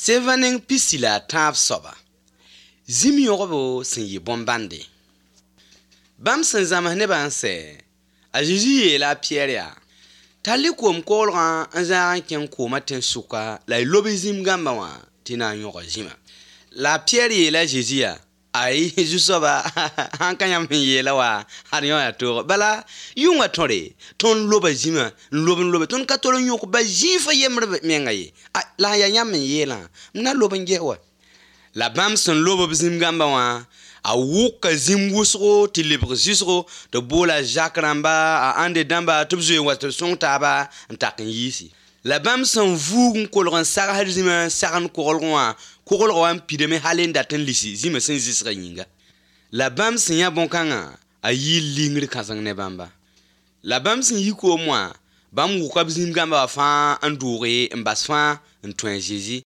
Sevaning pisila taf soba. Zim yogobo sin yi bombande. Bam sin zamah ne ban se. A Jésus la Pierre ya. Tali kom kolgan an zan ken koma ten suka la lobi zim gamba wa tina yogo zima. La Pierre la Jésus ya. Ay Jésus soba han kanyam yela wa har yo ya to bala yunga tore ton loba zima lobe ton katolo nyoko ba jifa yemre mengaye la ya nyam yela na lobe ngewa la bam son lobe zim gamba wa a wuka zim wusro tilibr zisro to bola jakramba a ande damba tubzo wat sonta ba ntakin yisi la bam son vugun kolgan sara hadizima saran kolgan Kokolwan pideme halenda ten lisi zime sen zisra nyinga. La bam sin ya bonkanga a yi lingri kasang ne bamba. La bam sin yi ko mwa bam wukab zim gamba fa andure mbas fa ntwen Jésus